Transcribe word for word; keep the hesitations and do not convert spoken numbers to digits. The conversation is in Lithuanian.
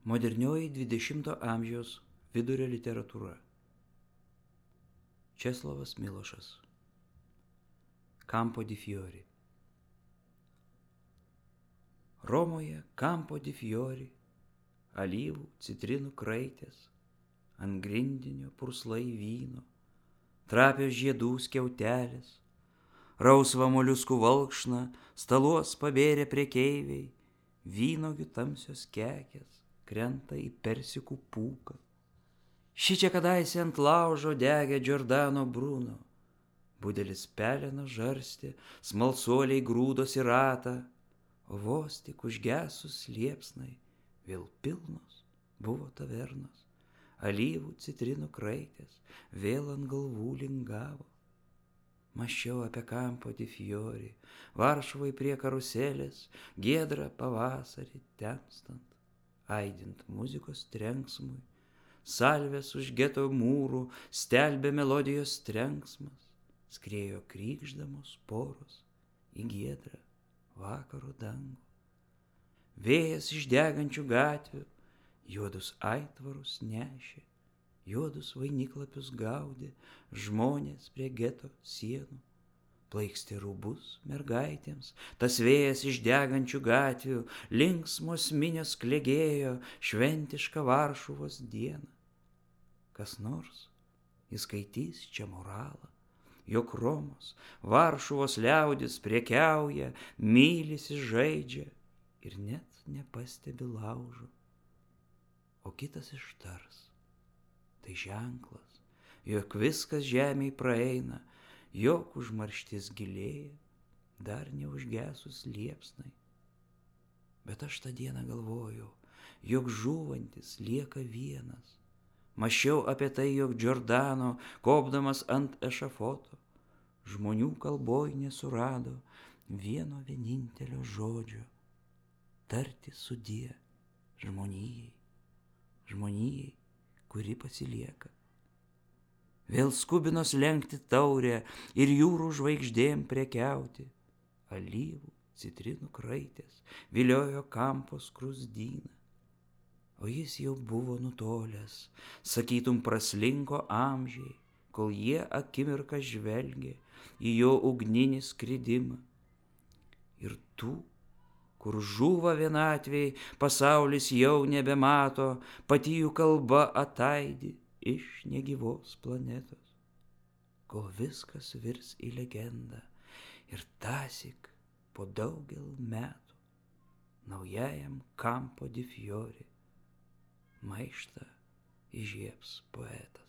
Modernioji dvidešimto amžiaus vidurio literatūra. Česlovas Milošas. Campo di Fiori. Romoje Campo di Fiori, alyvų, citrinų kraitės, ant grindinio purslai vyno, trapios žiedų skiautelės, rausvą moliuskų valkšną staluos pabėrė prekeiviai, vynogių tamsios kekės krenta į persikų pūką. Šičia kadaise ant laužo degė Giordano Bruno, budelis peleno žarstė, smalsuoliai grūdos į ratą, o vos tik užgesus liepsnai vėl pilnos buvo tavernos, alyvų citrinų kraitės vėl ant galvų lingavo. Mąsčiau apie Campo di Fiori, Varšuvai prie karuselės, giedrą pavasarį temstant, aidint muzikos trenksmui, salvės už geto mūrų stelbė melodijos trenksmas, skriejo krykšdamos poros į giedrą vakaro dangų. Vėjas iš degančių gatvių juodus aitvarus nešė, juodus vainiklapius gaudė žmonės prie geto sienų, plaikstė rūbus mergaitėms, tas vėjas iš degančių gatvių, linksmos minios klegėjo šventišką Varšuvos dieną. Kas nors įskaitys čia moralą, jog Romos, Varšuvos liaudis prekiauja, mylisi, žaidžia ir net nepastebi laužo. O kitas ištars, tai ženklas, jog viskas žemėj praeina, jog užmarštis gilėja, dar neužgesus liepsnai. Bet aš tą dieną galvojau, jog žūvantis lieka vienas. Mąsčiau apie tai, jog Giordano, kopdamas ant ešafoto, žmonių kalboj nesurado vieno vienintelio žodžio – tarti sudie žmonijai, žmonijai, kuri pasilieka. Vėl skubinos lenkti taurę ir jūrų žvaigždėm prekiauti, alyvų, citrinų kraitės viliojo Campo skruzdynę. O jis jau buvo nutolęs, sakytum praslinko amžiai, kol jie akimirką žvelgė į jo ugninį skridimą. Ir tų, kur žūva vienatvėj, pasaulis jau nebemato, pati jų kalba ataidi iš negyvos planetos, kol viskas virs į legendą ir tąsyk po daugel metų naujajam Campo di Fiori maištą įžiebs poetas.